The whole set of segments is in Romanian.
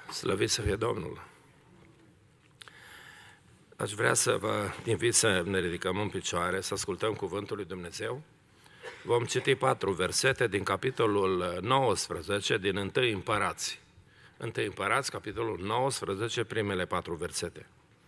Slăvit să fie Domnul! Aș vrea să vă invit să ne ridicăm în picioare, să ascultăm Cuvântul lui Dumnezeu. Vom citi 4 versete din capitolul 19 din 1 Împărați. 1 Împărați, capitolul 19, primele 4 versete.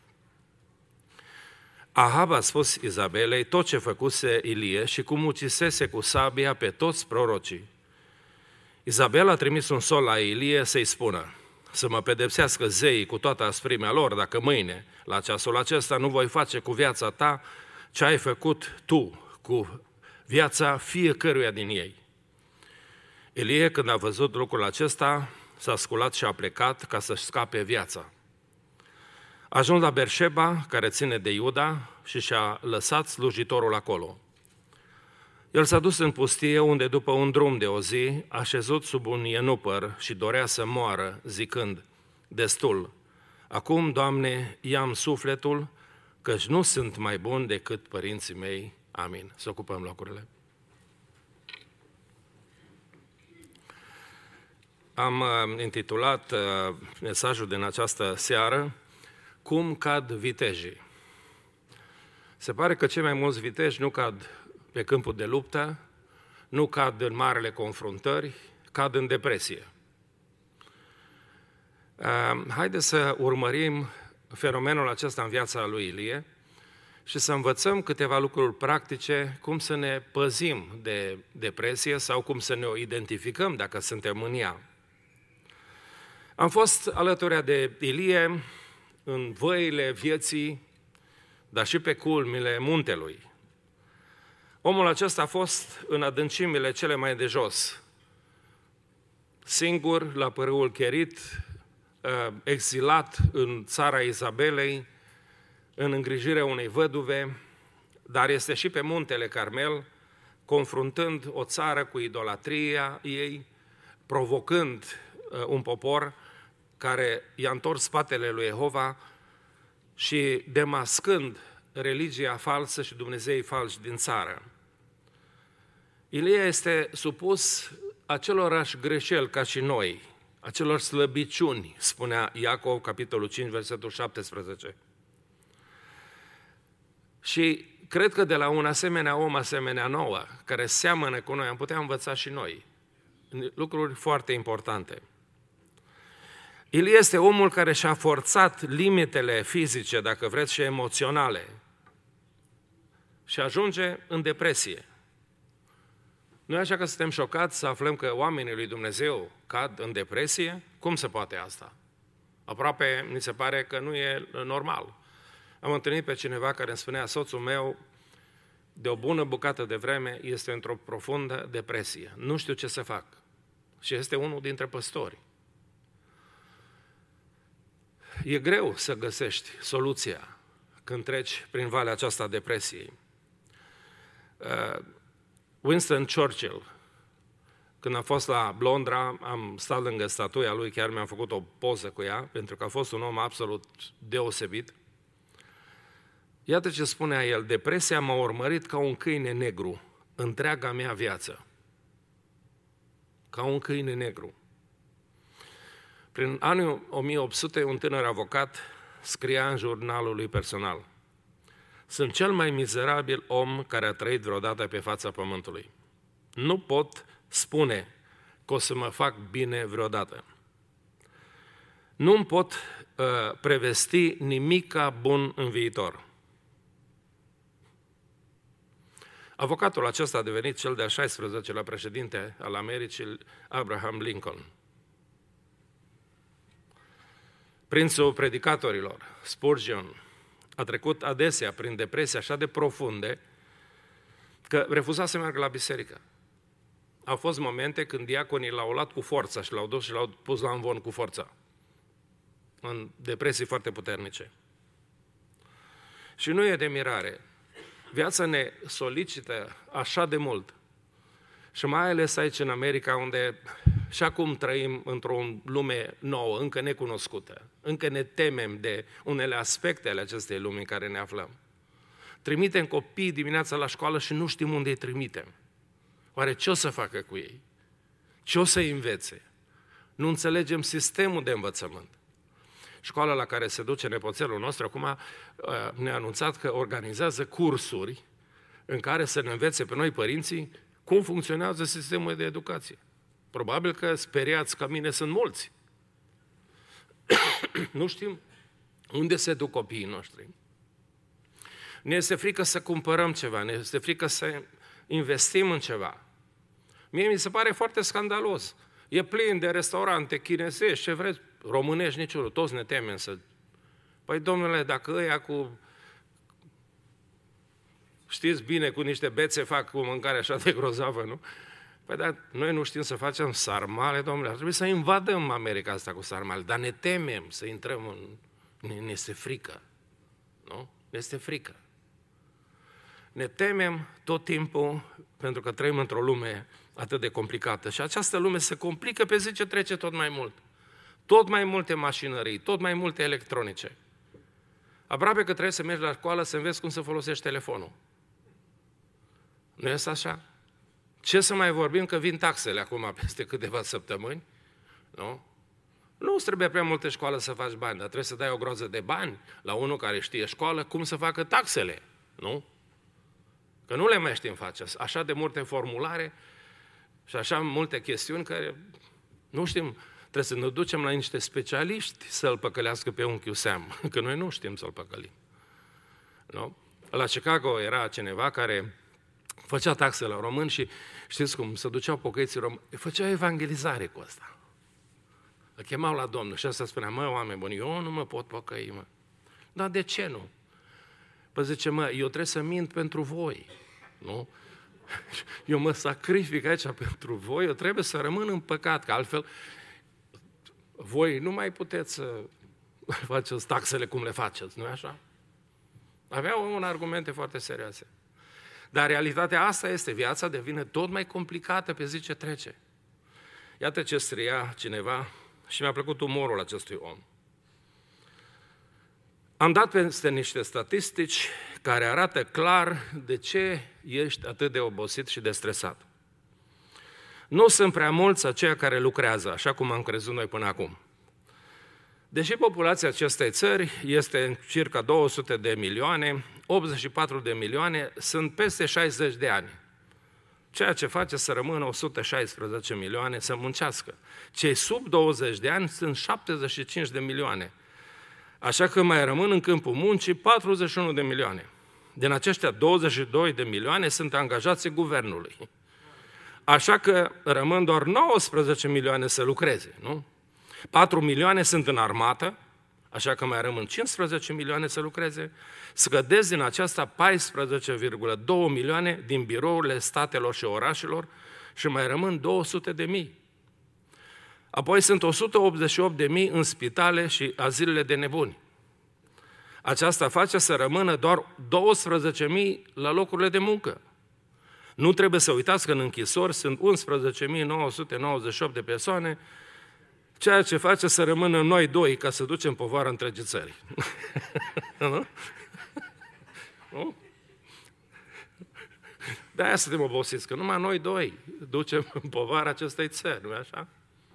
Ahab a spus Izabelei tot ce făcuse Ilie și cum ucisese cu sabia pe toți prorocii. Izabela a trimis un sol la Ilie să-i spună: să mă pedepsească zeii cu toată asprimea lor, dacă mâine, la ceasul acesta, nu voi face cu viața ta ce ai făcut tu cu viața fiecăruia din ei. Ilie, când a văzut lucrul acesta, s-a sculat și a plecat ca să-și scape viața. A ajuns la Berșeba, care ține de Iuda, și și-a lăsat slujitorul acolo. El s-a dus în pustie, unde după un drum de o zi a șezut sub un ienupăr și dorea să moară, zicând: destul, acum, Doamne, ia-mi sufletul, căci nu sunt mai bun decât părinții mei. Amin. Să ocupăm locurile. Am intitulat mesajul din această seară: cum cad vitejii. Se pare că cei mai mulți viteji nu cad pe câmpul de luptă, nu cad în marele confruntări, cad în depresie. Haideți să urmărim fenomenul acesta în viața lui Ilie și să învățăm câteva lucruri practice, cum să ne păzim de depresie sau cum să ne o identificăm dacă suntem în ea. Am fost alături de Ilie în văile vieții, dar și pe culmile muntelui. Omul acesta a fost în adâncimile cele mai de jos, singur la pârâul Cherit, exilat în țara Izabelei, în îngrijirea unei văduve, dar este și pe muntele Carmel, confruntând o țară cu idolatria ei, provocând un popor care i-a întors spatele lui Jehova și demascând religia falsă și dumnezeii falși din țară. Ilie este supus acelorași greșeli ca și noi, acelor slăbiciuni, spunea Iacov, capitolul 5, versetul 17. Și cred că de la un asemenea om, asemenea nouă, care seamănă cu noi, am putea învăța și noi lucruri foarte importante. Ilie este omul care și-a forțat limitele fizice, dacă vreți, și emoționale și ajunge în depresie. Nu e așa că suntem șocați să aflăm că oamenii lui Dumnezeu cad în depresie? Cum se poate asta? Aproape mi se pare că nu e normal. Am întâlnit pe cineva care îmi spunea: soțul meu de o bună bucată de vreme este într-o profundă depresie. Nu știu ce să fac. Și este unul dintre păstori. E greu să găsești soluția când treci prin valea aceasta a depresiei. Winston Churchill, când a fost la Londra, am stat lângă statuia lui, chiar mi-am făcut o poză cu ea, pentru că a fost un om absolut deosebit. Iată ce spunea el: depresia m-a urmărit ca un câine negru întreaga mea viață. Ca un câine negru. Prin anul 1800, un tânăr avocat scria în jurnalul lui personal: sunt cel mai mizerabil om care a trăit vreodată pe fața pământului. Nu pot spune că o să mă fac bine vreodată. Nu-mi pot prevesti nimica bun în viitor. Avocatul acesta a devenit cel de-al 16-lea președinte al Americii, Abraham Lincoln. Prințul predicatorilor, Spurgeon, a trecut adesea prin depresii așa de profunde că refuza să meargă la biserică. Au fost momente când diaconii l-au luat cu forța și l-au dus și l-au pus la învon cu forța, în depresii foarte puternice. Și nu e de mirare. Viața ne solicită așa de mult. Și mai ales aici în America, unde și acum trăim într-o lume nouă, încă necunoscută. Încă ne temem de unele aspecte ale acestei lumi în care ne aflăm. Trimitem copiii dimineața la școală și nu știm unde îi trimitem. Oare ce o să facă cu ei? Ce o să învețe? nu înțelegem sistemul de învățământ. Școala la care se duce nepoțelul nostru acum ne-a anunțat că organizează cursuri în care să ne învețe pe noi părinții cum funcționează sistemul de educație. Probabil că speriați ca mine sunt mulți. Nu știm unde se duc copiii noștri. Ne este frică să cumpărăm ceva, ne este frică să investim în ceva. Mie mi se pare foarte scandalos. E plin de restaurante chinezești, ce vreți, românești niciunul, toți ne temem să... Păi, domnule, dacă ăia cu... Știți bine, cu niște bețe fac o mâncare așa de grozavă, nu? Păi, dar noi nu știm să facem sarmale, domnule, ar trebui să invadăm America asta cu sarmale, dar ne temem să intrăm în... Ne este frică, nu? Ne este frică. Ne temem tot timpul pentru că trăim într-o lume atât de complicată și această lume se complică pe zi ce trece tot mai mult. Tot mai multe mașinării, tot mai multe electronice. Aproape că trebuie să mergi la școală să înveți cum să folosești telefonul. Nu este așa? Ce să mai vorbim că vin taxele acum peste câteva săptămâni? Nu? Nu îți trebuie prea multe școală să faci bani, dar trebuie să dai o groază de bani la unul care știe școală cum să facă taxele. Nu? Că nu le mai știm face. Așa de multe formulare și așa multe chestiuni care nu știm. Trebuie să ne ducem la niște specialiști să-l păcălească pe unchiul Sam, că noi nu știm să-l păcălim. Nu? La Chicago era cineva care făcea taxe la români și știți cum, se duceau pocăiții români, făcea evangelizare cu asta. Îl chemau la Domnul și asta spunea, mă, oameni buni, eu nu mă pot păcăi, mă. Dar de ce nu? Păi zice, mă, eu trebuie să mint pentru voi, nu? Eu mă sacrific aici pentru voi, eu trebuie să rămân în păcat, că altfel voi nu mai puteți să faceți taxele cum le faceți, nu-i așa? Aveau un argumente foarte serioase. Dar realitatea asta este, viața devine tot mai complicată pe zi ce trece. Iată ce scria cineva și mi-a plăcut umorul acestui om. Am dat peste niște statistici care arată clar de ce ești atât de obosit și de stresat. Nu sunt prea mulți aceia care lucrează, așa cum am crezut noi până acum. Deși populația acestei țări este circa 200 de milioane, 84 de milioane sunt peste 60 de ani. Ceea ce face să rămână 116 milioane să muncească. Cei sub 20 de ani sunt 75 de milioane. Așa că mai rămân în câmpul muncii 41 de milioane. Din aceștia 22 de milioane sunt angajații guvernului. Așa că rămân doar 19 milioane să lucreze, nu? 4 milioane sunt în armată, așa că mai rămân 15 milioane să lucreze. Scădesc din aceasta 14,2 milioane din birourile statelor și orașelor și mai rămân 200 de mii. Apoi sunt 188 de mii în spitale și azilele de nebuni. Aceasta face să rămână doar 12.000 la locurile de muncă. Nu trebuie să uitați că în închisori sunt 11.998 de persoane, ceea ce face să rămână noi doi ca să ducem povară întregii țări. Nu? Nu? De-aia suntem obosiți, că numai noi doi ducem povara acestei țări, nu-i așa?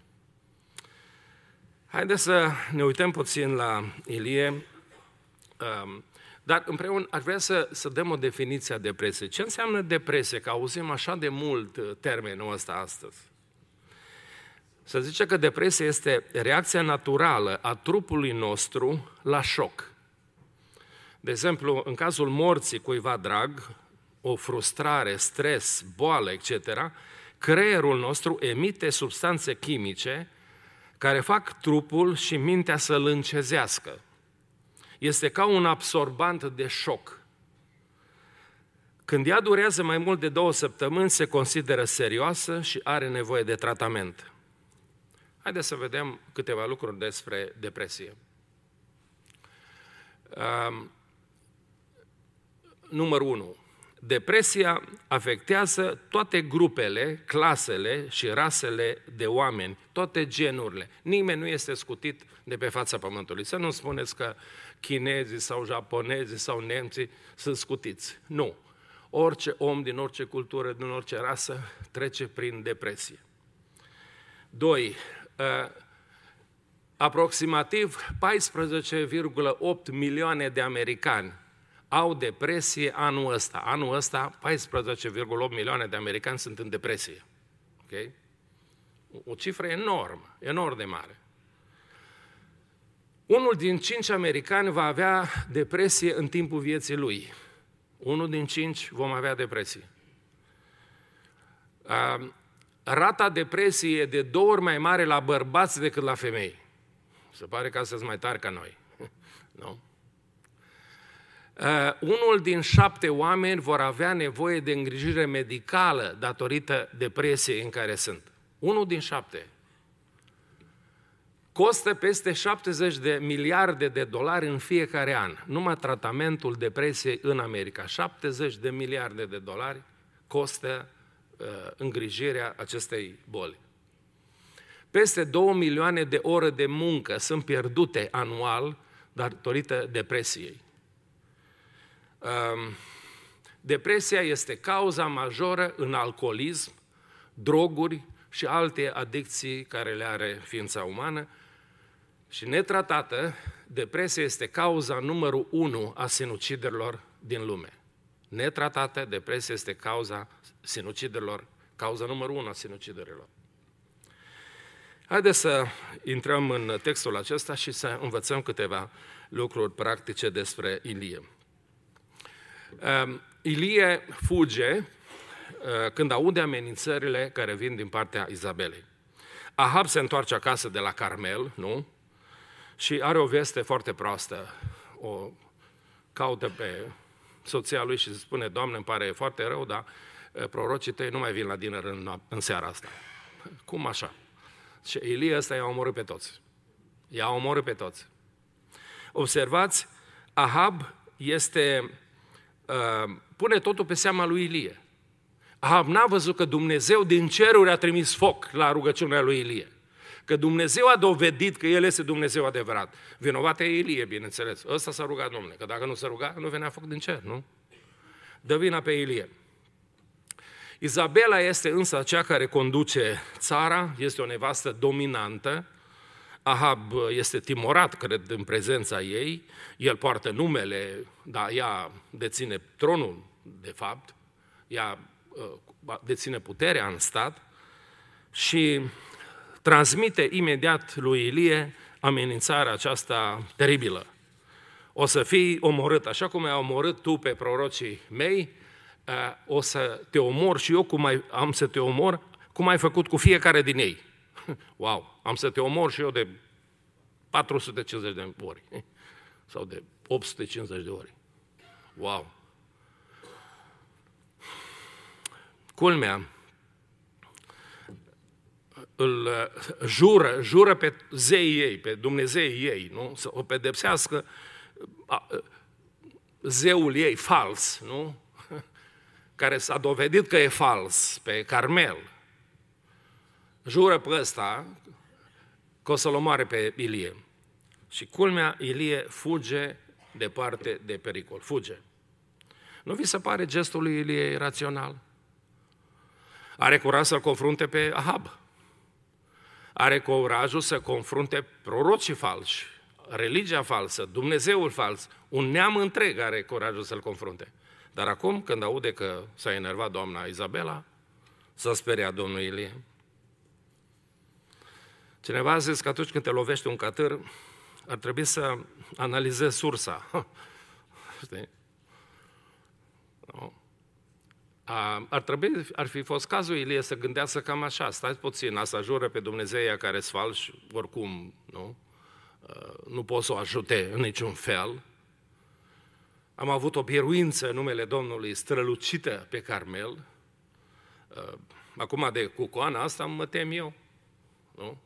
Haideți să ne uităm puțin la Ilie, dar împreună aș vrea să dăm o definiție a depresiei. Ce înseamnă depresie? Că auzim așa de mult termenul ăsta astăzi. Se zice că depresia este reacția naturală a trupului nostru la șoc. De exemplu, în cazul morții cuiva drag, o frustrare, stres, boală, etc., creierul nostru emite substanțe chimice care fac trupul și mintea să-l încezească. Este ca un absorbant de șoc. Când ea durează mai mult de 2 săptămâni, se consideră serioasă și are nevoie de tratament. Haideți să vedem câteva lucruri despre depresie. Numărul 1. Depresia afectează toate grupele, clasele și rasele de oameni, toate genurile. Nimeni nu este scutit de pe fața pământului. Să nu spuneți că chinezii sau japonezii sau nemții sunt scutiți. Nu. Orice om din orice cultură, din orice rasă, trece prin depresie. 2. aproximativ 14,8 milioane de americani au depresie anul ăsta. Anul ăsta, 14,8 milioane de americani sunt în depresie. Okay? O cifră enormă, enorm de mare. Unul din 5 americani va avea depresie în timpul vieții lui. Unul din 5 vom avea depresie. Rata depresiei e de 2 ori mai mare la bărbați decât la femei. Se pare că astea sunt mai tari ca noi. Nu? Unul din 7 oameni vor avea nevoie de îngrijire medicală datorită depresiei în care sunt. Unul din 7. Costă peste 70 de miliarde de dolari în fiecare an. Numai tratamentul depresiei în America. 70 de miliarde de dolari costă îngrijirea acestei boli. Peste 2 milioane de ore de muncă sunt pierdute anual datorită depresiei. Depresia este cauza majoră în alcoolism, droguri și alte adicții care le are ființa umană și netratată, depresia este cauza numărul 1 a sinuciderilor din lume. Netratată, depresia este cauza sinuciderilor, cauza numărul 1 a sinuciderilor. Haideți să intrăm în textul acesta și să învățăm câteva lucruri practice despre Ilie. Ilie fuge când aude amenințările care vin din partea Izabelei. Ahab se întoarce acasă de la Carmel, nu? Și are o veste foarte proastă. O caută pe soția lui și se spune: Doamne, îmi pare foarte rău, dar prorocii tăi nu mai vin la diner în seara asta. Cum așa? Și Ilie ăsta i-a omorât pe toți. I-a omorât pe toți. Observați, Ahab pune totul pe seama lui Ilie. Ahab n-a văzut că Dumnezeu din ceruri a trimis foc la rugăciunea lui Ilie. Că Dumnezeu a dovedit că El este Dumnezeu adevărat. Vinovat e Ilie, bineînțeles. Ăsta s-a rugat, Domnule, că dacă nu se ruga, nu venea foc din cer, nu? Dă vina pe Ilie. Izabela este însă cea care conduce țara, este o nevastă dominantă. Ahab este timorat, cred, în prezența ei. El poartă numele, dar ea deține tronul, de fapt. Ea deține puterea în stat și transmite imediat lui Ilie amenințarea aceasta teribilă. O să fii omorât, așa cum ai omorât tu pe prorocii mei, o să te omor și eu am să te omor cum ai făcut cu fiecare din ei. Wow, am să te omor și eu de 450 de ori sau de 850 de ori. Wow! Culmea, îl jură pe zeii ei, pe Dumnezeii ei, nu? Să o pedepsească zeul ei fals, nu? Care s-a dovedit că e fals, pe Carmel. Jură pe ăsta că o să-l omoare pe Ilie. Și culmea, Ilie fuge departe de pericol. Fuge. Nu vi se pare gestul lui Ilie rațional? Are curaj să-l confrunte pe Ahab. Are curajul să confrunte prorocii falși, religia falsă, Dumnezeul fals. Un neam întreg are curajul să-l confrunte. Dar acum, când aude că s-a enervat doamna Izabela, s-a speriat domnul Ilie. Cineva a zis că atunci când te lovește un catâr, ar trebui să analizezi sursa. Știi? No. Ar fi fost cazul Ilie să gândească cam așa: stați puțin, asta jură pe Dumnezeia care sunt falși, oricum, nu? Nu pot să o ajute în niciun fel. Am avut o biruință în numele Domnului strălucită pe Carmel. Acum de cucoana asta mă tem eu, nu?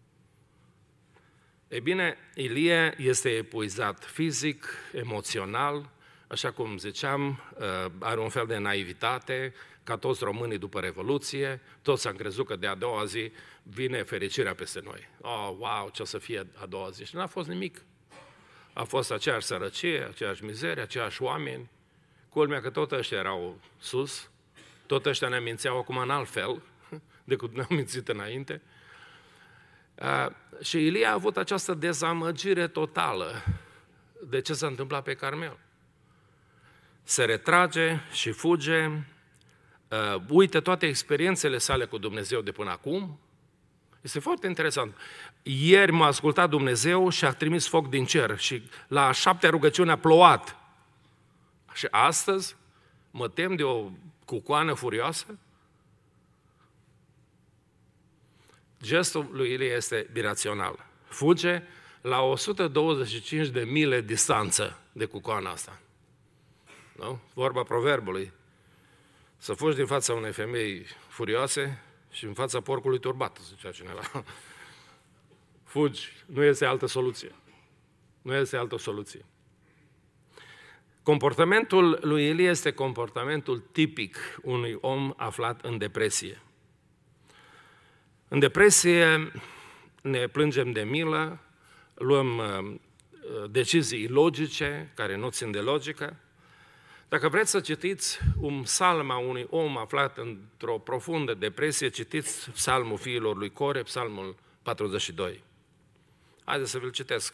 Ei bine, Ilie este epuizat fizic, emoțional, așa cum ziceam, are un fel de naivitate, ca toți românii după Revoluție, toți am crezut că de a doua zi vine fericirea peste noi. Oh, wow, ce o să fie a doua zi? Și n-a fost nimic. A fost aceeași sărăcie, aceeași mizerie, aceiași oameni. Culmea că tot ăștia erau sus, tot ăștia ne mințeau acum în alt fel decât ne-au mințit înainte. Și Ilie a avut această dezamăgire totală de ce s-a întâmplat pe Carmel. Se retrage și fuge, uită toate experiențele sale cu Dumnezeu de până acum. Este foarte interesant. Ieri m-a ascultat Dumnezeu și a trimis foc din cer și la a 7-a rugăciune a plouat. Și astăzi mă tem de o cucoană furioasă? Gestul lui Ilie este irațional. Fuge la 125 de mile distanță de cucoana asta. Nu? Vorba proverbului. Să fugi din fața unei femei furioase și în fața porcului turbat, zicea cineva. Fugi, nu este altă soluție. Nu este altă soluție. Comportamentul lui Ilie este comportamentul tipic unui om aflat în depresie. În depresie ne plângem de milă, luăm decizii ilogice care nu țin de logică. Dacă vreți să citiți un psalm a unui om aflat într-o profundă depresie, citiți psalmul fiilor lui Core, psalmul 42. Haideți să vi-l citesc.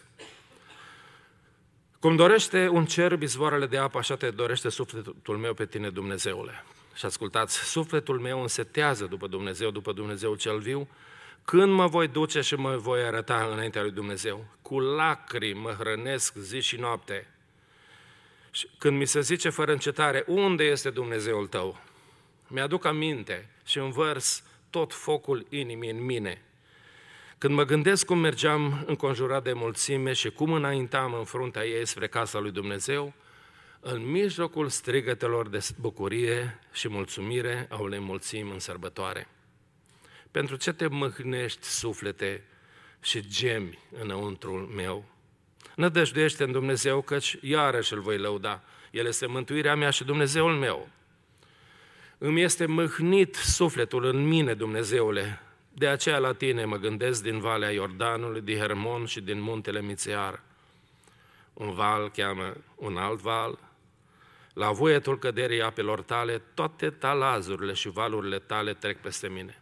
Cum dorește un cerb izvoarele de apă, așa te dorește sufletul meu pe tine, Dumnezeule. Și ascultați, sufletul meu însetează după Dumnezeu cel viu, când mă voi duce și mă voi arăta înaintea lui Dumnezeu. Cu lacrimi mă hrănesc zi și noapte. Și când mi se zice fără încetare, unde este Dumnezeul tău? Mi-aduc aminte și învărs tot focul inimii în mine. Când mă gândesc cum mergeam înconjurat de mulțime și cum înaintam în fruntea ei spre casa lui Dumnezeu, în mijlocul strigătelor de bucurie și mulțumire a unei mulțimi în sărbătoare. Pentru ce te mâhnești, suflete, și gemi înăuntrul meu? Nădăjduiește în Dumnezeu, căci iarăși îl voi lăuda. El este mântuirea mea și Dumnezeul meu. Îmi este mâhnit sufletul în mine, Dumnezeule. De aceea la tine mă gândesc din Valea Iordanului, din Hermon și din muntele Mițear. Un val cheamă un alt val. La voietul căderii apelor tale, toate talazurile și valurile tale trec peste mine.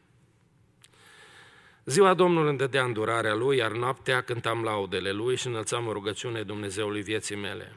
Ziua Domnului îmi dădea îndurarea Lui, iar noaptea cântam laudele Lui și înălțam o rugăciune Dumnezeului vieții mele.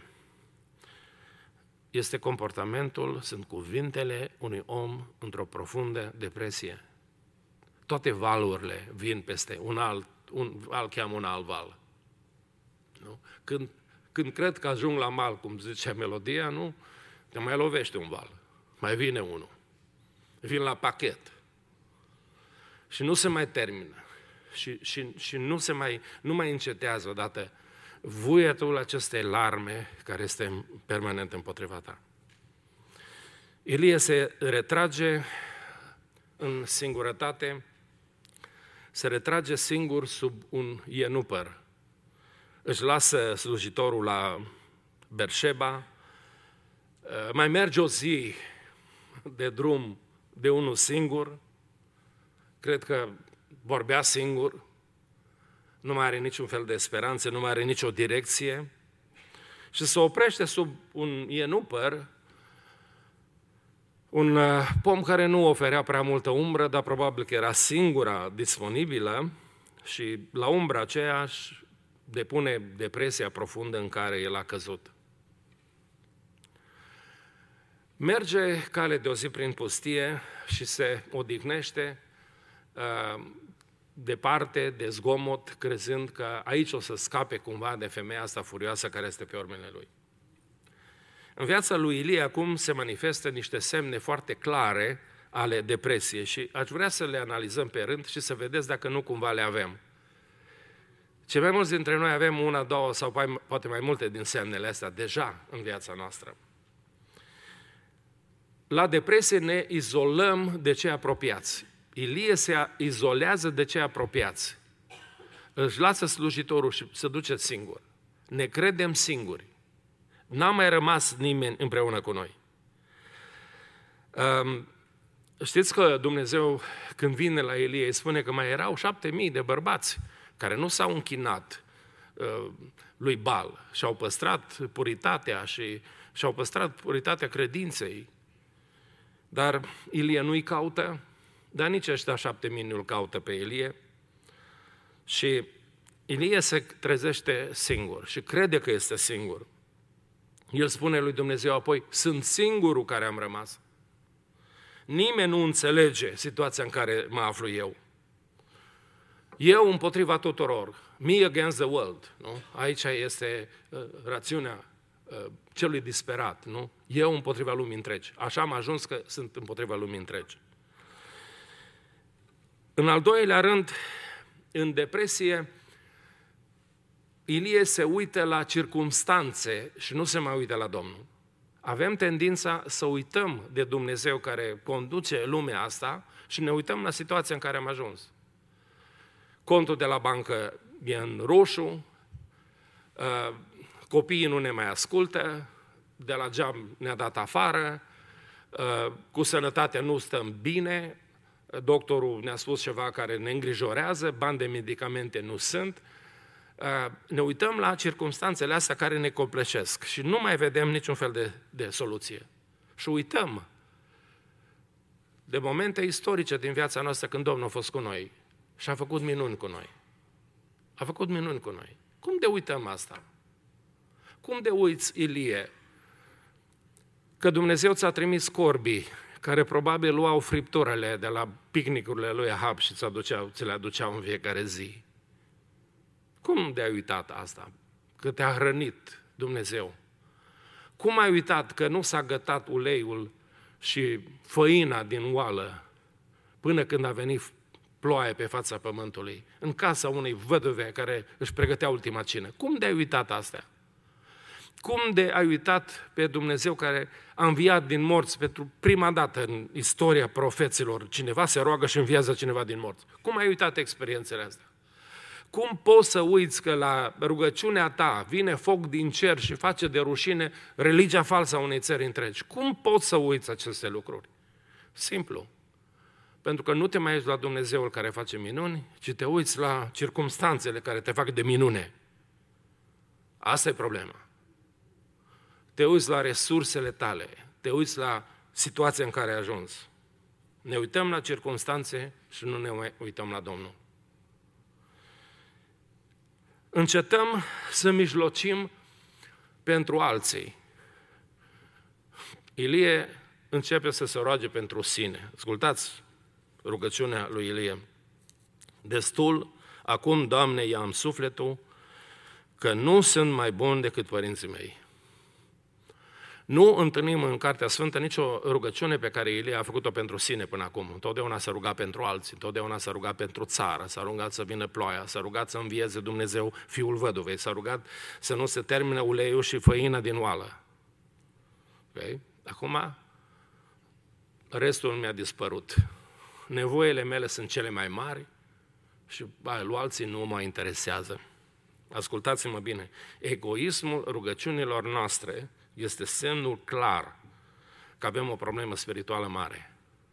Este comportamentul, sunt cuvintele unui om într-o profundă depresie. Toate valurile vin peste un alt cheamă un alt val. Nu? Când cred că ajung la mal, cum zicea melodia, nu? Te mai lovește un val, mai vine unul. Vin la pachet. Și nu se mai termină. Și nu mai încetează odată vuietul acestei larme care este permanent împotriva ta. Ilie se retrage în singurătate, se retrage singur sub un ienupăr. Își lasă slujitorul la Berșeba, mai merge o zi de drum de unul singur, cred că vorbea singur, nu mai are niciun fel de speranță, nu mai are nicio direcție și se oprește sub un ienupăr, un pom care nu oferea prea multă umbră, dar probabil că era singura disponibilă și la umbra aceea își depune depresia profundă în care el a căzut. Merge cale de o zi prin pustie și se odihnește departe de zgomot, crezând că aici o să scape cumva de femeia asta furioasă care este pe urmele lui. În viața lui Ilie acum se manifestă niște semne foarte clare ale depresiei și aș vrea să le analizăm pe rând și să vedeți dacă nu cumva le avem. Cei mai mulți dintre noi avem una, două sau poate mai multe din semnele astea deja în viața noastră. La depresie ne izolăm de cei apropiați. Ilie se izolează de cei apropiați. Își lasă slujitorul și se duce singur. Ne credem singuri. N-a mai rămas nimeni împreună cu noi. Știți că Dumnezeu, când vine la Ilie, îi spune că mai erau 7.000 de bărbați care nu s-au închinat lui Baal și-au păstrat puritatea și-au păstrat puritatea credinței. Dar Ilie nu-i caută, dar nici ăștia 7.000 nu-l caută pe Ilie. Și Ilie se trezește singur și crede că este singur. El spune lui Dumnezeu apoi, sunt singurul care am rămas. Nimeni nu înțelege situația în care mă aflu eu. Eu împotriva tuturor, me against the world. Nu? Aici este rațiunea celui disperat. Nu? Eu împotriva lumii întregi. Așa am ajuns că sunt împotriva lumii întregi. În al doilea rând, în depresie, Ilie se uită la circumstanțe și nu se mai uită la Domnul. Avem tendința să uităm de Dumnezeu care conduce lumea asta și ne uităm la situația în care am ajuns. Contul de la bancă e în roșu, copiii nu ne mai ascultă, de la job ne-a dat afară, cu sănătatea nu stăm bine, doctorul ne-a spus ceva care ne îngrijorează, bani de medicamente nu sunt. Ne uităm la circumstanțele astea care ne copleșesc și nu mai vedem niciun fel de soluție. Și uităm de momente istorice din viața noastră când Domnul a fost cu noi și a făcut minuni cu noi. A făcut minuni cu noi. Cum de uităm asta? Cum de uiți, Ilie, că Dumnezeu ți-a trimis corbii care probabil luau fripturele de la picnicurile lui Ahab și ți le aduceau în fiecare zi? Cum de-ai uitat asta? Că te-a hrănit Dumnezeu. Cum ai uitat că nu s-a gătat uleiul și făina din oală până când a venit ploaie pe fața pământului, în casa unei văduve care își pregătea ultima cină? Cum de-ai uitat astea? Cum de ai uitat pe Dumnezeu care a înviat din morți pentru prima dată în istoria profeților? Cineva se roagă și înviază cineva din morți. Cum ai uitat experiențele astea? Cum poți să uiți că la rugăciunea ta vine foc din cer și face de rușine religia falsă a unei țări întregi? Cum poți să uiți aceste lucruri? Simplu. Pentru că nu te mai uiți la Dumnezeul care face minuni, ci te uiți la circumstanțele care te fac de minune. Asta e problema. Te uiți la resursele tale, te uiți la situația în care ai ajuns. Ne uităm la circumstanțe și nu ne uităm la Domnul. Încetăm să mijlocim pentru alții. Ilie începe să se roage pentru sine. Ascultați rugăciunea lui Ilie. Destul, acum, Doamne, ia-mi sufletul, că nu sunt mai bun decât părinții mei. Nu întâlnim în Cartea Sfântă nicio rugăciune pe care Ilie a făcut-o pentru sine până acum. Întotdeauna s-a rugat pentru alții, întotdeauna s-a rugat pentru țară, s-a rugat să vină ploaia, s-a rugat să învieze Dumnezeu fiul văduvei, s-a rugat să nu se termine uleiul și făina din oală. Okay? Acum, restul mi-a dispărut. Nevoile mele sunt cele mai mari și lui alții nu mă interesează. Ascultați-mă bine, egoismul rugăciunilor noastre este semnul clar că avem o problemă spirituală mare.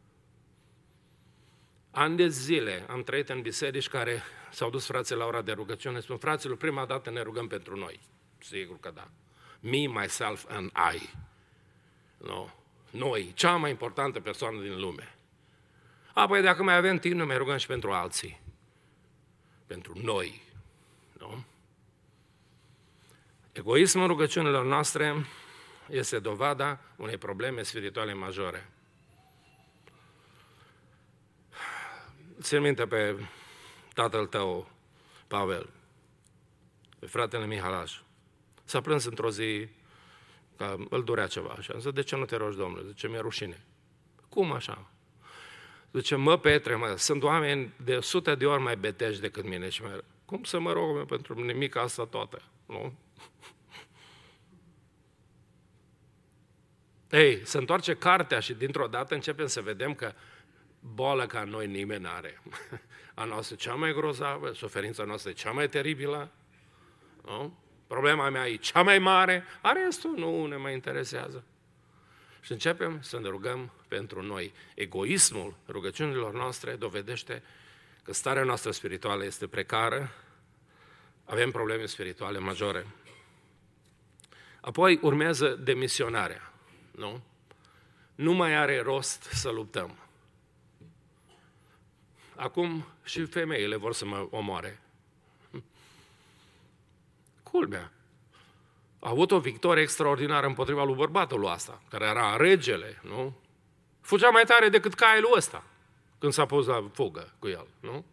Ani de zile am trăit în biserici care s-au dus frații la ora de rugăciune, spun, fraților, prima dată ne rugăm pentru noi. Sigur că da. Me, myself and I. No. Noi, cea mai importantă persoană din lume. Apoi dacă mai avem timp, ne mai rugăm și pentru alții. Pentru noi. Nu? Egoismul rugăciunilor noastre este dovada unei probleme spirituale majore. Țin minte pe tatăl tău, Pavel, pe fratele Mihalaș. S-a plâns într-o zi că îl durea ceva și am zis, de ce nu te rogi, Domnule? Zice, mi-e rușine. Cum așa? Zice, Petre, sunt oameni de 100 de ori mai betești decât mine. Și cum să mă rog pentru nimic asta toată? Nu? Ei, se întoarce cartea și dintr-o dată începem să vedem că boala ca noi nimeni n-are. A noastră cea mai grozavă, suferința noastră e cea mai teribilă, nu? Problema mea e cea mai mare, a restul nu ne mai interesează. Și începem să ne rugăm pentru noi. Egoismul rugăciunilor noastre dovedește că starea noastră spirituală este precară, avem probleme spirituale majore. Apoi urmează demisionarea. Nu? Nu mai are rost să luptăm. Acum și femeile vor să mă omoare. culmea. A avut o victorie extraordinară împotriva lui bărbatul ăsta, care era regele, nu? Fugea mai tare decât cailul ăsta, când s-a pus la fugă cu el, nu?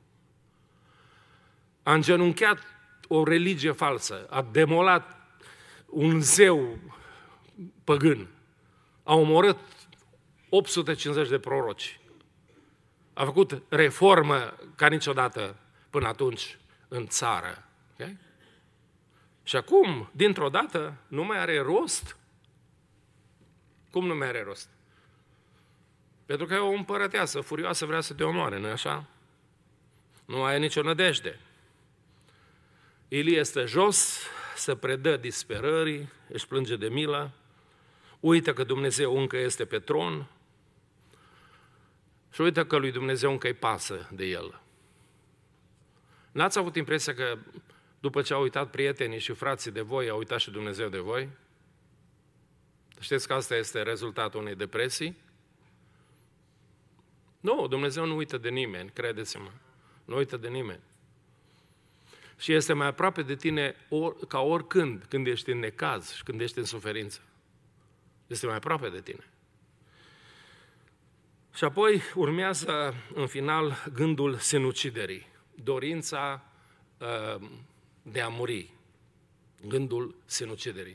A îngenunchiat o religie falsă, a demolat un zeu păgân, a omorât 850 de proroci, a făcut reformă ca niciodată până atunci în țară. Okay? Și acum, dintr-o dată, nu mai are rost? Cum nu mai are rost? Pentru că e o împărăteasă furioasă, vrea să te omoare, nu-i așa? Nu ai nicio nădejde. Ilie stă jos, se predă disperării, își plânge de milă, uită că Dumnezeu încă este pe tron și uită că lui Dumnezeu încă îi pasă de el. N-ați avut impresia că după ce au uitat prietenii și frații de voi, a uitat și Dumnezeu de voi? Știți că asta este rezultatul unei depresii? Nu, Dumnezeu nu uită de nimeni, credeți-mă. Nu uită de nimeni. Și este mai aproape de tine ca oricând, când ești în necaz și când ești în suferință. Este mai aproape de tine. Și apoi urmează, în final, gândul sinuciderii, dorința de a muri, gândul sinuciderii.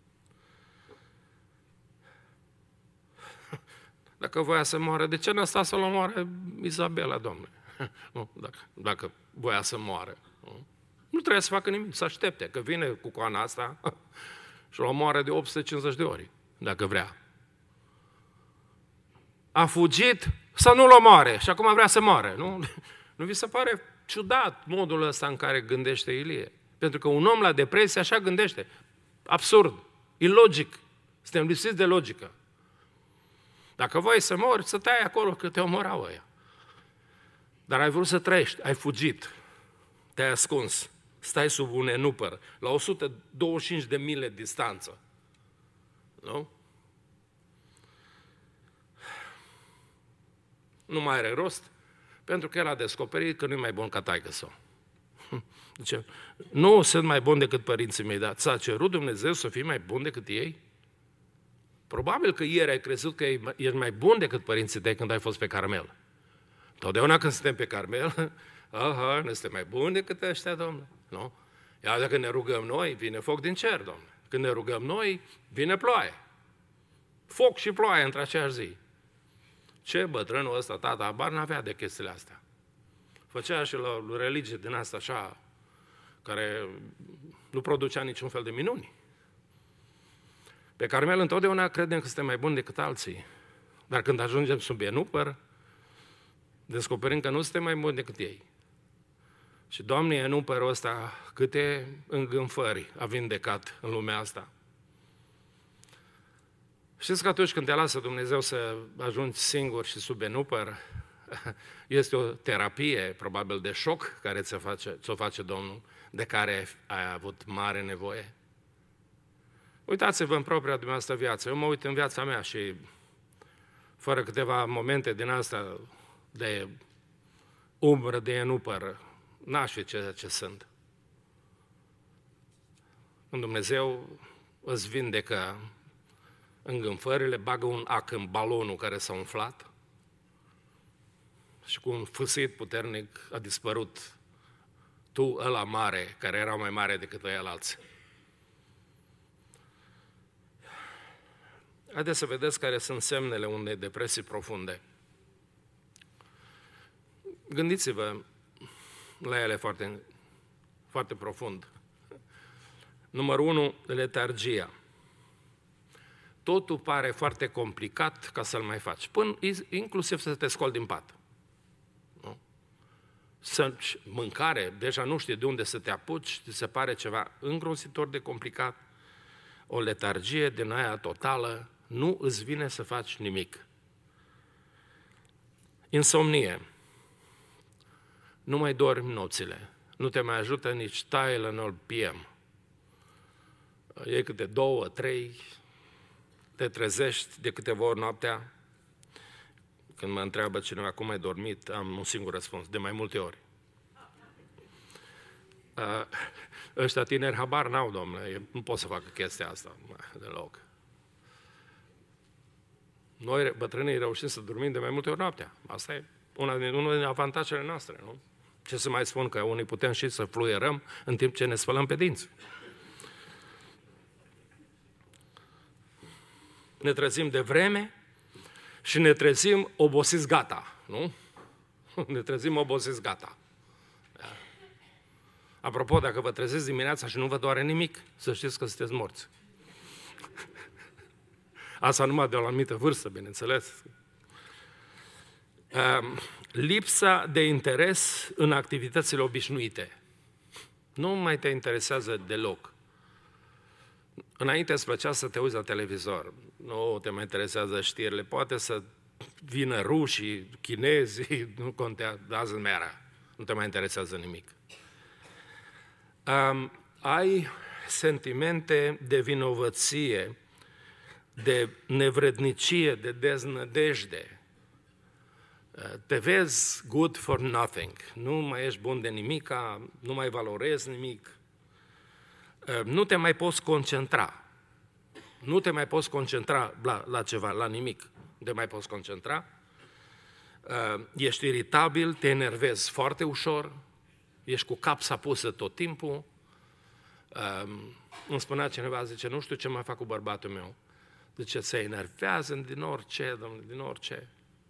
Dacă voia să moară, de ce n-a stat să-l omoare Izabela, Doamne? Nu, dacă voia să moară. Nu trebuie să facă nimic, să aștepte, că vine cu coana asta și o omoară de 850 de ori, dacă vrea. A fugit să nu-l omoare și acum vrea să moare. Nu vi se pare ciudat modul ăsta în care gândește Ilie? Pentru că un om la depresie așa gândește. Absurd, ilogic. Suntem lipsiți de logică. Dacă voi să mori, să tai acolo că te omorau ăia. Dar ai vrut să trăiești, ai fugit, te-ai ascuns, stai sub un nenupăr, la 125 de mile distanță. Nu? Nu mai are rost, pentru că el a descoperit că nu e mai bun ca taică-său. Zice, nu sunt mai bun decât părinții mei, dar ți-a cerut Dumnezeu să fii mai bun decât ei? Probabil că ieri ai crezut că ești mai bun decât părinții tăi când ai fost pe Carmel. Totdeauna când suntem pe Carmel, noi suntem mai buni decât ăștia, Domnule. Nu? Iar dacă ne rugăm noi, vine foc din cer, Domnule. Când ne rugăm noi, vine ploaie. Foc și ploaie într aceeași zi. Ce bătrânul ăsta, tata, abar n-avea de chestiile astea. Făcea și la religie din asta așa, care nu producea niciun fel de minuni. Pe Carmel întotdeauna credem că suntem mai buni decât alții. Dar când ajungem sub enupăr, descoperim că nu suntem mai buni decât ei. Și, Doamne, enupărul ăsta, câte îngânfări a vindecat în lumea asta. Știți că atunci când te lasă Dumnezeu să ajungi singur și sub enupăr, este o terapie, probabil de șoc, care ți-o face Domnul, de care ai avut mare nevoie. Uitați-vă în propria dumneavoastră viață. Eu mă uit în viața mea și fără câteva momente din asta de umbră, de enupăr, n-aș fi ceea ce sunt. Când Dumnezeu îți vindecă îngânfările, bagă un ac în balonul care s-a umflat și cu un fâsit puternic a dispărut tu, ăla mare, care era mai mare decât ăia alții. Haideți să vedeți care sunt semnele unei depresii profunde. Gândiți-vă la ele foarte, foarte profund. Numărul 1, letargia. Totul pare foarte complicat ca să-l mai faci, până inclusiv să te scoli din pat. Nu? Mâncare, deja nu știi de unde să te apuci, ți se pare ceva îngrozitor de complicat, o letargie din aia totală, nu îți vine să faci nimic. Insomnie. Nu mai dormi nopțile. Nu te mai ajută nici Tylenol PM. Iei câte 2, 3, te trezești de câteva ori noaptea. Când mă întreabă cineva cum ai dormit, am un singur răspuns, de mai multe ori. Ăștia tineri habar n-au, domnule, nu pot să facă chestia asta deloc. Noi, bătrânii, reușim să dormim de mai multe ori noaptea. Asta e unul din avantajele noastre, nu? Ce să mai spun, că unii putem și să fluierăm în timp ce ne spălăm pe dinți. Ne trezim de vreme și ne trezim obosiți gata, nu? Ne trezim obosiți gata. Apropo, dacă vă treziți dimineața și nu vă doare nimic, să știți că sunteți morți. Asta numai de o anumită vârstă, bineînțeles. Lipsa de interes în activitățile obișnuite. Nu mai te interesează deloc. Înainte îți plăcea să te uiți la televizor. Nu te mai interesează știrile. Poate să vină rușii, chinezii, nu contează, doesn't matter. Nu te mai interesează nimic. Ai sentimente de vinovăție, de nevrednicie, de deznădejde. Te vezi good for nothing. Nu mai ești bun de nimica, nu mai valorezi nimic. Nu te mai poți concentra. Nu te mai poți concentra la ceva, la nimic. Nu te mai poți concentra. Ești iritabil, te enervezi foarte ușor, ești cu capsa pusă tot timpul. Îmi spunea cineva, zice, nu știu ce mai fac cu bărbatul meu. Zice, se enervează din orice, domnule, din orice.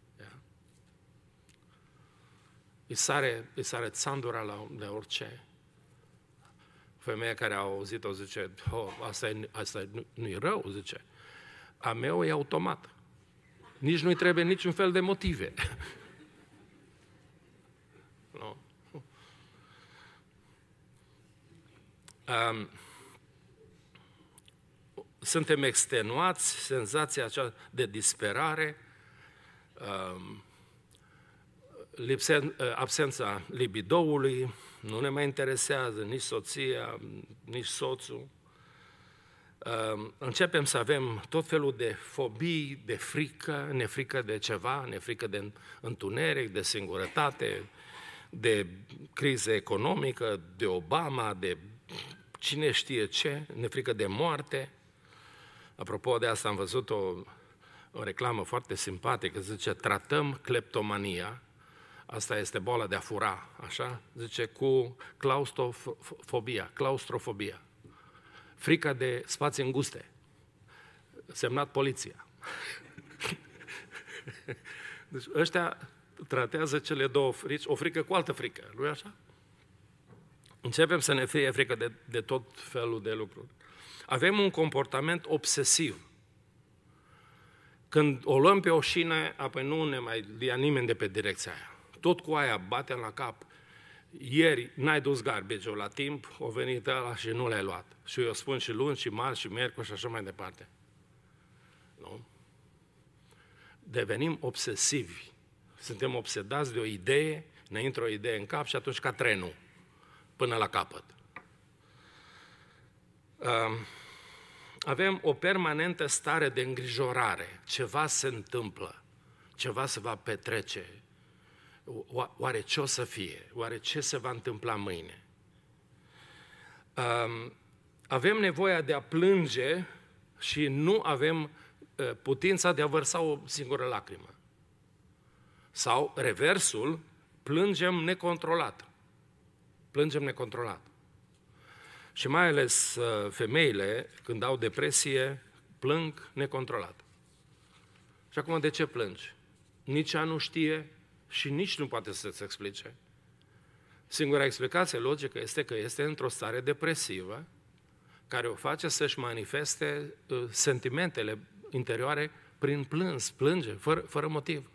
Îi sare țandura de orice. Femeia care a auzit-o zice, asta nu-i rău, zice. A meu e automat. Nici nu-i trebuie niciun fel de motive. No. Suntem extenuați, senzația aceea de disperare, absența libidoului, nu ne mai interesează nici soția, nici soțul. Începem să avem tot felul de fobii, de frică, ne frică de ceva, ne frică de întuneric, de singurătate, de criză economică, de Obama, de cine știe ce, ne frică de moarte. Apropo de asta am văzut o reclamă foarte simpatică, zice, tratăm cleptomania, asta este boala de a fura, așa, zice, cu claustrofobia, frica de spații înguste, semnat poliția. Deci ăștia tratează cele două frici, o frică cu altă frică, nu-i așa? Începem să ne fie frică de tot felul de lucruri. Avem un comportament obsesiv. Când o luăm pe o șină, apoi nu ne mai ia nimeni de pe direcția aia. Tot cu aia batem la cap. Ieri n-ai dus garbage-ul la timp, o venit ăla și nu l-ai luat. Și eu spun și luni, și marți, și miercuri și așa mai departe. Nu? Devenim obsesivi. Suntem obsedați de o idee, ne intră o idee în cap și atunci ca trenul, până la capăt. Avem o permanentă stare de îngrijorare. Ceva se întâmplă, ceva se va petrece. Oare ce o să fie? Oare ce se va întâmpla mâine? Avem nevoia de a plânge și nu avem putința de a vărsa o singură lacrimă. Sau reversul, plângem necontrolat. Plângem necontrolat. Și mai ales femeile, când au depresie, plâng necontrolat. Și acum de ce plângi? Nici ea nu știe și nici nu poate să-ți explice. Singura explicație logică este că este într-o stare depresivă care o face să-și manifeste sentimentele interioare prin plâns, plânge, fără motiv.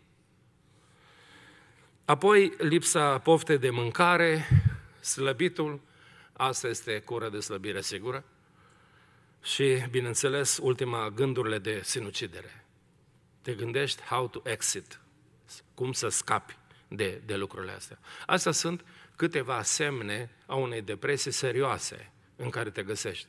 Apoi, lipsa poftei de mâncare, slăbitul, asta este cură de slăbire sigură. Și, bineînțeles, ultima, gândurile de sinucidere. Te gândești how to exit, cum să scapi de lucrurile astea. Astea sunt câteva semne a unei depresii serioase în care te găsești.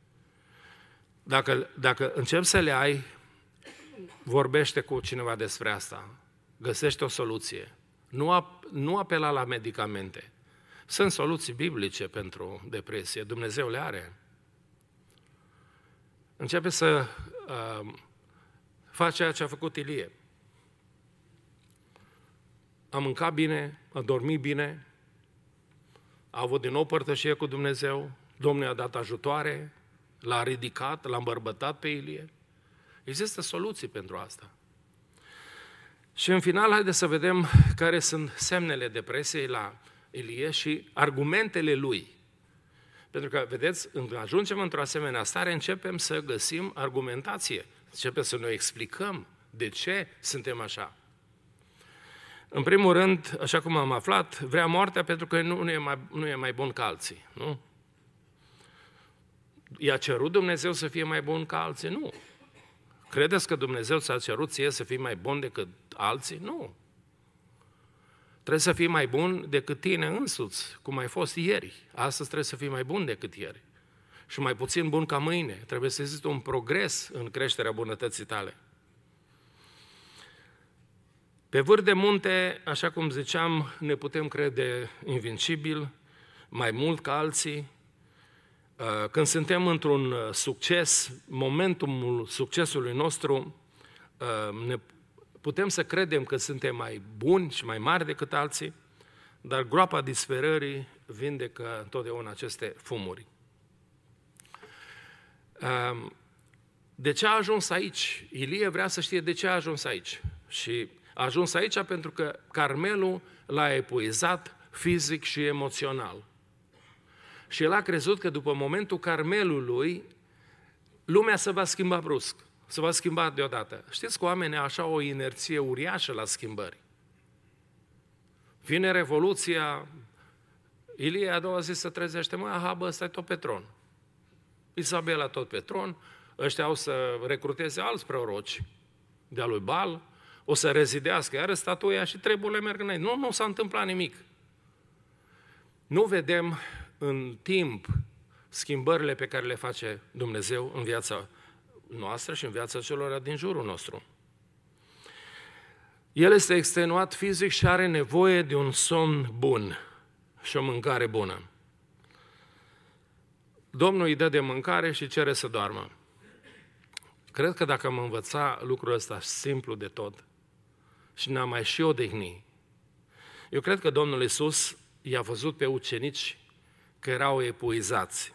Dacă începi să le ai, vorbește cu cineva despre asta, găsește o soluție. Nu apela la medicamente. Sunt soluții biblice pentru depresie, Dumnezeu le are. Începe să faci ceea ce a făcut Ilie. A mâncat bine, a dormit bine, a avut din nou părtășie cu Dumnezeu, Domnul i-a dat ajutoare, l-a ridicat, l-a îmbărbătat pe Ilie. Există soluții pentru asta. Și în final, haideți să vedem care sunt semnele depresiei la Ilie și argumentele lui. Pentru că, vedeți, când ajungem într-o asemenea stare, începem să găsim argumentație. Începem să ne explicăm de ce suntem așa. În primul rând, așa cum am aflat, vrea moartea pentru că nu e mai bun ca alții. Nu? I-a cerut Dumnezeu să fie mai bun ca alții? Nu. Credeți că Dumnezeu ți-a cerut ție să fii mai bun decât alții? Nu. Trebuie să fii mai bun decât tine însuți, cum ai fost ieri. Astăzi trebuie să fii mai bun decât ieri. Și mai puțin bun ca mâine. Trebuie să existe un progres în creșterea bunătății tale. Pe vârf de munte, așa cum ziceam, ne putem crede invincibil, mai mult ca alții. Când suntem într-un succes, momentul succesului nostru, ne putem să credem că suntem mai buni și mai mari decât alții, dar groapa disperării vindecă întotdeauna aceste fumuri. De ce a ajuns aici? Ilie vrea să știe de ce a ajuns aici. Și a ajuns aici pentru că Carmelul l-a epuizat fizic și emoțional. Și el a crezut că după momentul Carmelului, lumea se va schimba brusc, se va schimba deodată. Știți că oamenii au așa o inerție uriașă la schimbări. Vine Revoluția, Ilie a doua zi se trezește, Ahab ăsta e tot pe tron. Izabela tot pe tron, ăștia au să recruteze alți proroci de-a lui Baal, o să rezidească, iar statuia și treburile merg înainte. Nu s-a întâmplat nimic. Nu vedem în timp schimbările pe care le face Dumnezeu în viața noastră și în viața celor din jurul nostru. El este extenuat fizic și are nevoie de un somn bun și o mâncare bună. Domnul îi dă de mâncare și cere să doarmă. Cred că dacă am învăța lucrul ăsta simplu de tot și ne-am mai și odihni, eu cred că Domnul Iisus i-a văzut pe ucenici că erau epuizați.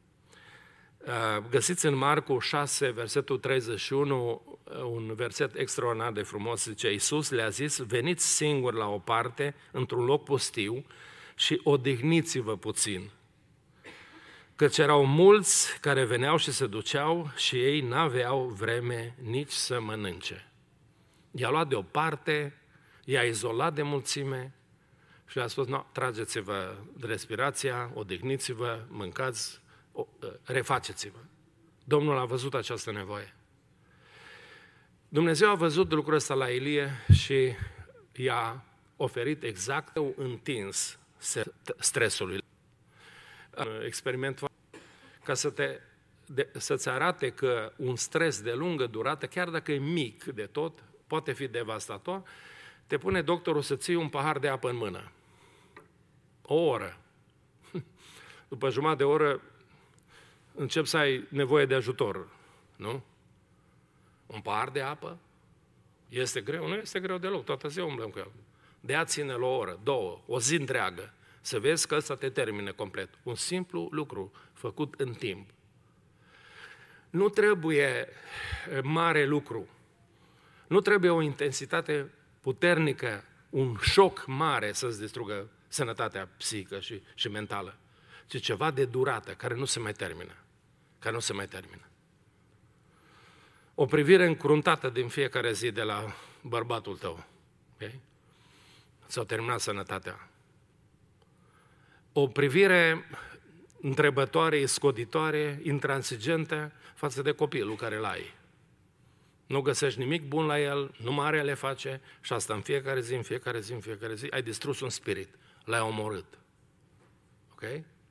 Găsiți în Marcu 6, versetul 31, un verset extraordinar de frumos, zice, Iisus le-a zis, veniți singuri la o parte, într-un loc pustiu și odihniți-vă puțin. Căci erau mulți care veneau și se duceau și ei n-aveau vreme nici să mănânce. I-a luat deoparte, i-a izolat de mulțime și le-a spus, no, trageți-vă respirația, odihniți-vă, mâncați, refaceți-vă. Domnul a văzut această nevoie. Dumnezeu a văzut lucrul ăsta la Ilie și i-a oferit exact întins stresului. Experiment ca să-ți arate că un stres de lungă durată, chiar dacă e mic de tot, poate fi devastator, te pune doctorul să ții un pahar de apă în mână. O oră. După jumătate de oră încep să ai nevoie de ajutor, nu? Un pahar de apă? Este greu? Nu este greu deloc, toată ziua umblăm cu el. De-aia ține-l o oră, două, o zi întreagă, să vezi că ăsta te termine complet. Un simplu lucru făcut în timp. Nu trebuie mare lucru, nu trebuie o intensitate puternică, un șoc mare să-ți distrugă sănătatea psihică și mentală, ci ceva de durată, care nu se mai termină. Care nu se mai termină. O privire încruntată din fiecare zi de la bărbatul tău. Okay? S-a terminat sănătatea. O privire întrebătoare, scoditoare, intransigentă față de copilul care l-ai. Nu găsești nimic bun la el, numai rele face și asta în fiecare zi, în fiecare zi, în fiecare zi, ai distrus un spirit, l-ai omorât. Ok?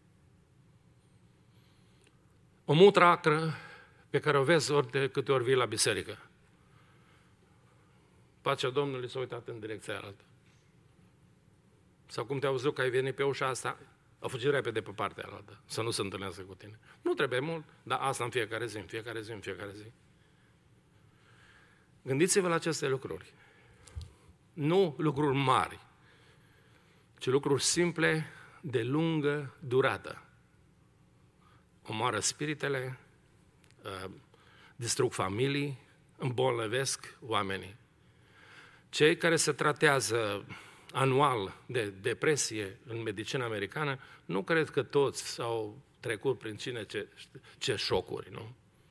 O mutră acră pe care o vezi ori de câte ori vii la biserică. Pacea Domnului s-a uitat în direcția altă. Sau cum te-au văzut că ai venit pe ușa asta, a fugit repede pe partea alaltă, să nu se întâlnească cu tine. Nu trebuie mult, dar asta în fiecare zi, în fiecare zi, în fiecare zi. Gândiți-vă la aceste lucruri. Nu lucruri mari, ci lucruri simple, de lungă durată. Omoară spiritele, distrug familii, îmbolnăvesc oamenii. Cei care se tratează anual de depresie în medicina americană, nu cred că toți au trecut prin ce șocuri, nu?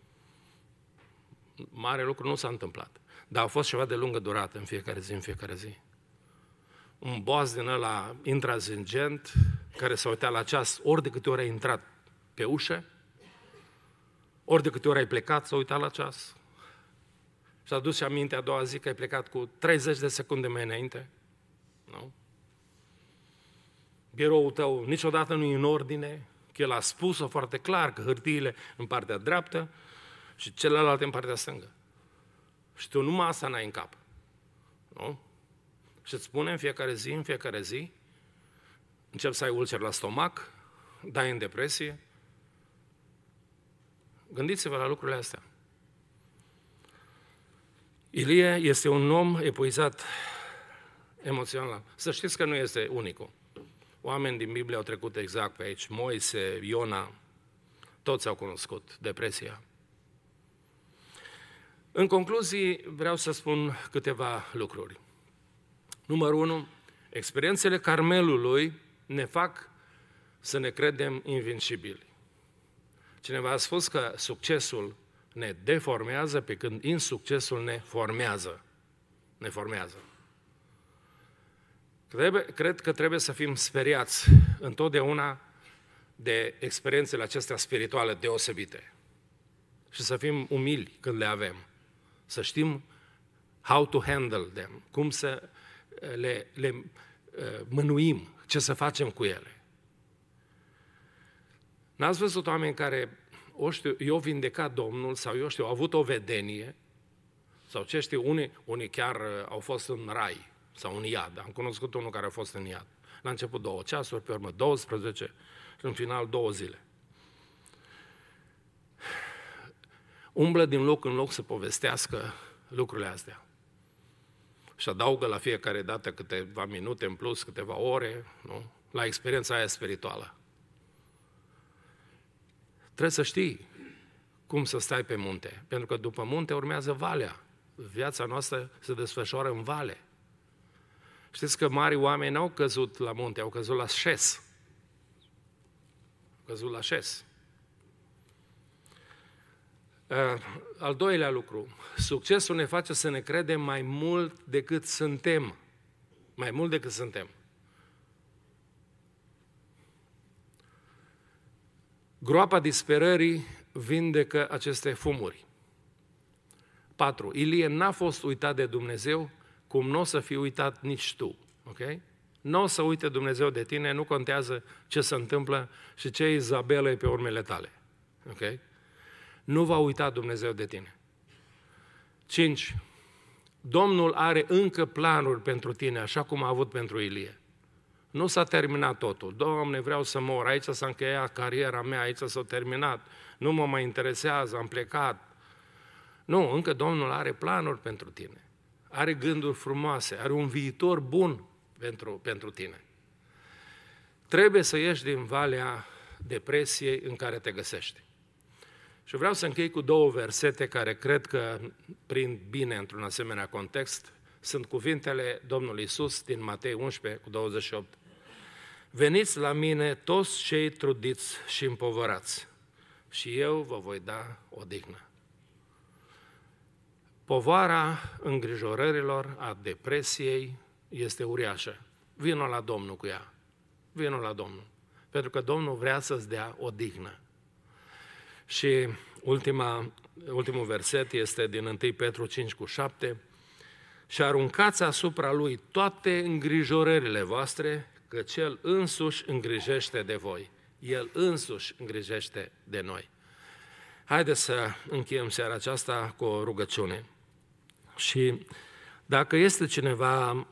Mare lucru nu s-a întâmplat, dar a fost ceva de lungă durată în fiecare zi, în fiecare zi. Un boss din ăla intransigent, care s-a uitat la ceas ori de câte ori ai intrat pe ușă, ori de câte ori ai plecat, s-a uitat la ceas. Și-a dus și aminte a doua zi că ai plecat cu 30 de secunde mai înainte. Nu? Biroul tău niciodată nu e în ordine, că el a spus-o foarte clar, că hârtiile în partea dreaptă și celelalte în partea stângă. Și tu numai asta n-ai în cap. Nu? Și îți spune în fiecare zi, începi să ai ulcer la stomac, dai în depresie. Gândiți-vă la lucrurile astea. Ilie este un om epuizat emoțional. Să știți că nu este unicul. Oameni din Biblie au trecut exact pe aici. Moise, Iona, toți au cunoscut depresia. În concluzii, vreau să spun câteva lucruri. Numărul 1, experiențele Carmelului ne fac să ne credem invincibili. Cineva a spus că succesul ne deformează, pe când insuccesul ne formează. Ne formează. Cred că trebuie să fim speriați întotdeauna de experiențele acestea spirituale deosebite și să fim umili când le avem. Să știm how to handle them, cum să le mânuim, ce să facem cu ele. N-ați văzut oameni care, i-au vindecat Domnul sau, au avut o vedenie, sau ce știu, unii chiar au fost în rai sau în iad. Am cunoscut unul care a fost în iad. La început 2 ceasuri, pe urmă 12 și în final 2 zile. Umblă din loc în loc să povestească lucrurile astea. Și adaugă la fiecare dată câteva minute în plus, câteva ore, nu? La experiența aia spirituală. Trebuie să știi cum să stai pe munte, pentru că după munte urmează valea. Viața noastră se desfășoară în vale. Știți că mari oameni n-au căzut la munte, au căzut la șes. Au căzut la șes. Al doilea lucru, succesul ne face să ne credem mai mult decât suntem. Mai mult decât suntem. Groapa disperării vindecă aceste fumuri. 4. Ilie n-a fost uitat de Dumnezeu, cum nu o să fii uitat nici tu. Okay? Nu o să uite Dumnezeu de tine, nu contează ce se întâmplă și ce Izabela e pe urmele tale. Okay? Nu va uita Dumnezeu de tine. 5. Domnul are încă planuri pentru tine, așa cum a avut pentru Ilie. Nu s-a terminat totul. Doamne, vreau să mor, aici s-a încheiat cariera mea, aici s-a terminat, nu mă mai interesează, am plecat. Nu, încă Domnul are planuri pentru tine. Are gânduri frumoase, are un viitor bun pentru tine. Trebuie să ieși din valea depresiei în care te găsești. Și vreau să închei cu 2 versete care cred că prind bine într-un asemenea context. Sunt cuvintele Domnului Iisus din Matei 11 cu 28. Veniți la mine toți cei trudiți și împovărați și eu vă voi da odihnă. Povara îngrijorărilor, a depresiei este uriașă. Vino la Domnul cu ea. Vino la Domnul. Pentru că Domnul vrea să-ți dea odihnă. Și ultimul verset este din 1 Petru 5 cu 7. Și aruncați asupra lui toate îngrijorările voastre, că El însuși îngrijește de voi. El însuși îngrijește de noi. Haideți să încheiem seara aceasta cu o rugăciune. Și dacă este cineva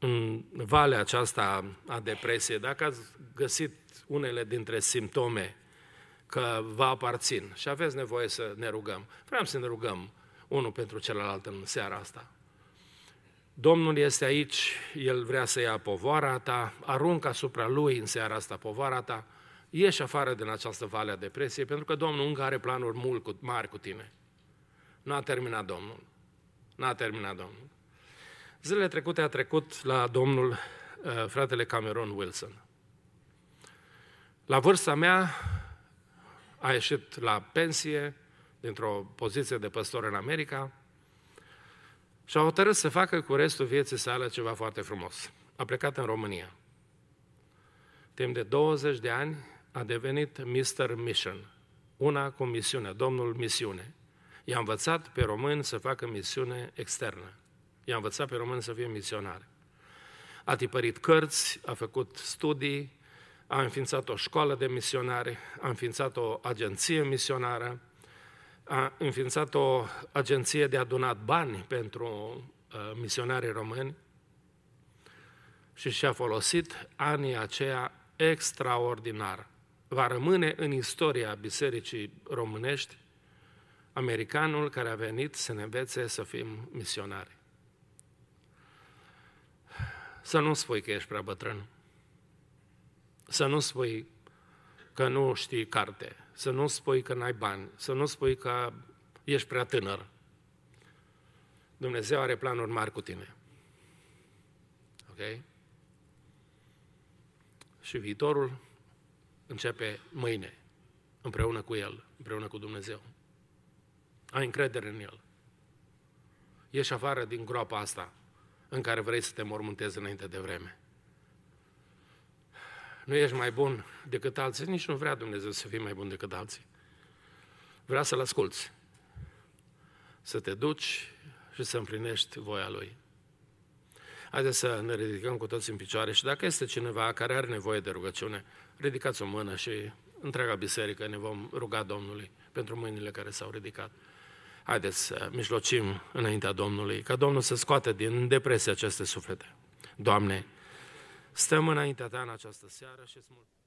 în valea aceasta a depresiei, dacă ați găsit unele dintre simptome că vă aparțin și aveți nevoie să ne rugăm, vreau să ne rugăm unul pentru celălalt în seara asta. Domnul este aici, El vrea să ia povara ta, aruncă asupra Lui în seara asta povara ta, ieși afară din această vale a depresiei, pentru că Domnul încă are planuri mari cu tine. Nu a terminat Domnul. N-a terminat Domnul. Zilele trecute a trecut la Domnul fratele Cameron Wilson. La vârsta mea a ieșit la pensie dintr-o poziție de păstor în America și a hotărât să facă cu restul vieții sale ceva foarte frumos. A plecat în România. Timp de 20 de ani a devenit Mr. Mission, una cu misiune, Domnul Misiune. I-a învățat pe români să facă misiune externă. I-a învățat pe români să fie misionari. A tipărit cărți, a făcut studii, a înființat o școală de misionari, a înființat o agenție misionară, a înființat o agenție de adunat bani pentru misionarii români și și-a folosit anii aceia extraordinar. Va rămâne în istoria Bisericii Românești americanul care a venit să ne învețe să fim misionari. Să nu spui că ești prea bătrân. Să nu spui că nu știi carte. Să nu spui că n-ai bani. Să nu spui că ești prea tânăr. Dumnezeu are planuri mari cu tine. Ok? Și viitorul începe mâine, împreună cu El, împreună cu Dumnezeu. Ai încredere în El. Ieși afară din groapa asta în care vrei să te mormântezi înainte de vreme. Nu ești mai bun decât alții, nici nu vrea Dumnezeu să fii mai bun decât alții. Vrea să-L asculți, să te duci și să împlinești voia Lui. Haideți să ne ridicăm cu toți în picioare și dacă este cineva care are nevoie de rugăciune, ridicați o mână și întreaga biserică ne vom ruga Domnului pentru mâinile care s-au ridicat. Haideți să mijlocim înaintea Domnului, ca Domnul să scoată din depresie aceste suflete. Doamne, stăm înaintea Ta în această seară și îți mulțumim.